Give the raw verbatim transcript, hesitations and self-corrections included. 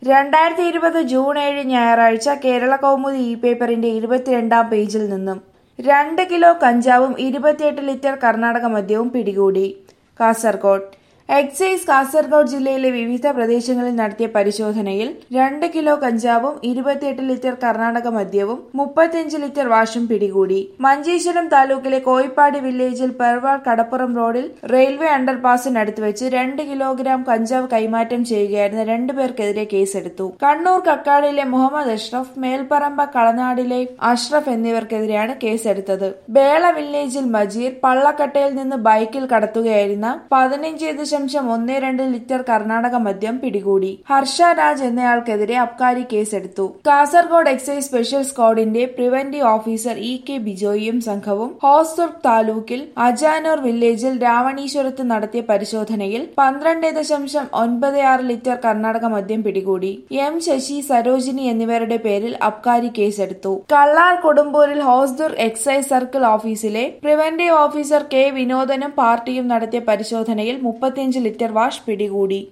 രണ്ടായിരത്തി ഇരുപത് ജൂൺ ഏഴ് ഞായറാഴ്ച കേരള കൗമുദി ഇ പേപ്പറിന്റെ ഇരുപത്തിരണ്ടാം പേജിൽ നിന്നും രണ്ട് കിലോ കഞ്ചാവും ഇരുപത്തിയെട്ട് ലിറ്റർ കർണാടക മദ്യവും പിടികൂടി. കാസർകോട് എക്സൈസ് കാസർകോട് ജില്ലയിലെ വിവിധ പ്രദേശങ്ങളിൽ നടത്തിയ പരിശോധനയിൽ രണ്ട് കിലോ കഞ്ചാവും ഇരുപത്തിയെട്ട് ലിറ്റർ കർണാടക മദ്യവും മുപ്പത്തിയഞ്ച് ലിറ്റർ വാഷും പിടികൂടി. മഞ്ചേശ്വരം താലൂക്കിലെ കോയിപ്പാടി വില്ലേജിൽ പെർവാൾ കടപ്പുറം റോഡിൽ റെയിൽവേ അണ്ടർപാസിനടുത്ത് വെച്ച് രണ്ട് കിലോഗ്രാം കഞ്ചാവ് കൈമാറ്റം ചെയ്യുകയായിരുന്ന രണ്ടുപേർക്കെതിരെ കേസെടുത്തു. കണ്ണൂർ കക്കാടിലെ മുഹമ്മദ് അഷ്റഫ്, മേൽപ്പറമ്പ കളനാടിലെ അഷ്റഫ് എന്നിവർക്കെതിരെയാണ് കേസെടുത്തത്. ബേള വില്ലേജിൽ മജീർ, പള്ളക്കട്ടയിൽ നിന്ന് ബൈക്കിൽ കടത്തുകയായിരുന്ന പതിനഞ്ച് ദശാംശം ഒന്ന് രണ്ട് ലിറ്റർ കർണാടക മദ്യം പിടികൂടി. ഹർഷ രാജ് എന്നയാൾക്കെതിരെ അബ്കാരി കേസെടുത്തു. കാസർകോട് എക്സൈസ് സ്പെഷ്യൽ സ്ക്വാഡിന്റെ പ്രിവന്റീവ് ഓഫീസർ ഇ കെ ബിജോയിയും സംഘവും ഹോസ്ദുർഗ് താലൂക്കിൽ അജാനൂർ വില്ലേജിൽ രാവണീശ്വരത്ത് നടത്തിയ പരിശോധനയിൽ പന്ത്രണ്ട് ദശാംശം ഒൻപത് ആറ് ലിറ്റർ കർണാടക മദ്യം പിടികൂടി. എം ശശി, സരോജിനി എന്നിവരുടെ പേരിൽ അബ്കാരി കേസെടുത്തു. കള്ളാർ കൊടുമ്പൂരിൽ ഹോസ്ദുർഗ് എക്സൈസ് സർക്കിൾ ഓഫീസിലെ പ്രിവന്റീവ് ഓഫീസർ കെ വിനോദനും പാർട്ടിയും നടത്തിയ പരിശോധനയിൽ മുപ്പത്തിയഞ്ച് ലിറ്റർ വാഷ് പിടികൂടി.